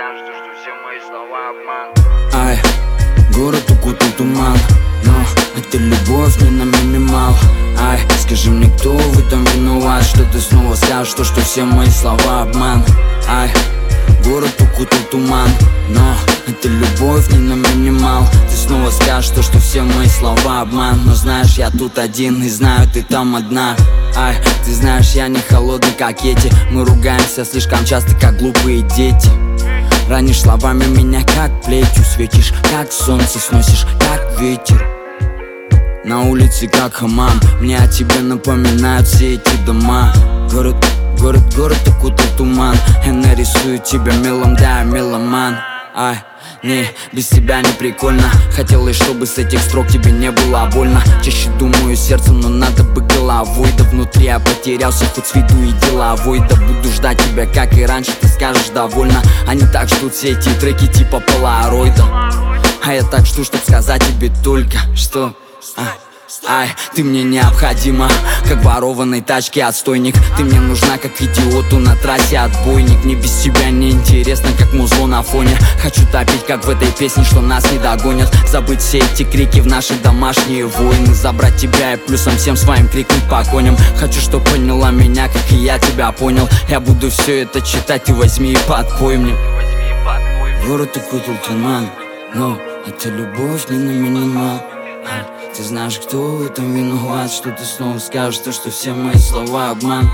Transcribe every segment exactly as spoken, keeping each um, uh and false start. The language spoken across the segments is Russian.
скажут, что все мои слова обман. Ай, город укутал туман, но это любовь не на минимал. Ай, скажи мне, кто в этом виноват, что ты снова скажешь, что, что все мои слова обман. Ай, город укутал туман, но это любовь не на минимал. Ты снова скажешь, что, что все мои слова обман. Но знаешь, я тут один и знаю, ты там одна. Ай, ты знаешь, я не холодный, как эти. Мы ругаемся слишком часто, как глупые дети. Ранишь словами меня, как плетью. Светишь, как солнце, сносишь, как ветер. На улице, как хамам, мне о тебе напоминают все эти дома. Город, город, город укутал туман. Я нарисую тебя мелом, да, я меломан. Ай, не, без тебя не прикольно. Хотелось, чтобы с этих строк тебе не было больно. Чаще думаю сердцем, но надо бы головой. Да внутри я потерялся, хоть с виду и деловой. Да буду ждать тебя, как и раньше, ты скажешь довольно. А не так ждут все эти треки типа полароида. А я так жду, чтоб сказать тебе только, что... Ай, ай, ты мне необходима, как ворованной тачке отстойник. Ты мне нужна, как идиоту на трассе отбойник. Мне без тебя не интересно, как музло на фоне. Хочу топить, как в этой песне, что нас не догонят. Забыть все эти крики в наши домашние войны. Забрать тебя и плюсом всем своим крикнуть по коням. Хочу, чтоб поняла меня, как и я тебя понял. Я буду все это читать, ты возьми и подпой мне. Город укутал туман, но это любовь не на минимал. Ты знаешь, кто в этом виноват, что ты снова скажешь то, что все мои слова обман.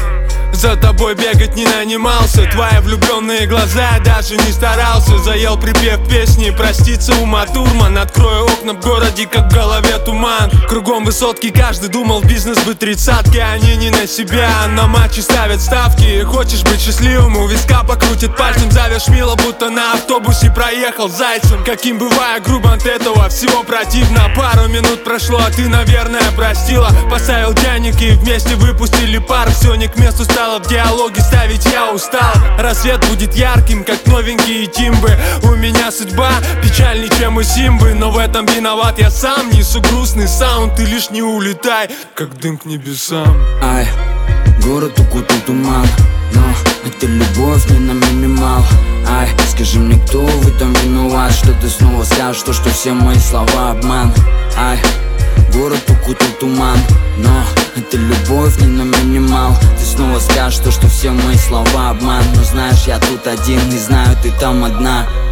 За тобой бегать не нанимался, твои влюбленные глаза, я даже не старался. Заел припев песни, проститься ума турман. Открою окна в городе, как в голове туман. Кругом высотки, каждый думал, бизнес бы тридцатки. Они не на себя, на матчи ставят ставки. Хочешь быть счастливым, у виска покрутит пальцем. Зовешь мило, будто на автобусе проехал зайцем. Каким бывая грубо от этого всего противно. Пару минут прошло, а ты, наверное, простила. Поставил чайник и вместе выпустили пар. Все не к месту стало, в диалоге ставить я устал. Рассвет будет ярким, как новенькие тимбы. У меня судьба печальней, чем у Симбы. Но в этом виноват я сам, несу грустный саунд. Ты лишь не улетай, как дым к небесам. Ай, город укутал туман, но это любовь не на минимал. Ай, скажи мне, кто в этом виноват, что ты снова скажешь, что, что все мои слова обман. Ай, город укутал туман, но это любовь не на минимал. Ты снова скажешь то, что все мои слова обман. Но знаешь, я тут один и знаю, ты там одна.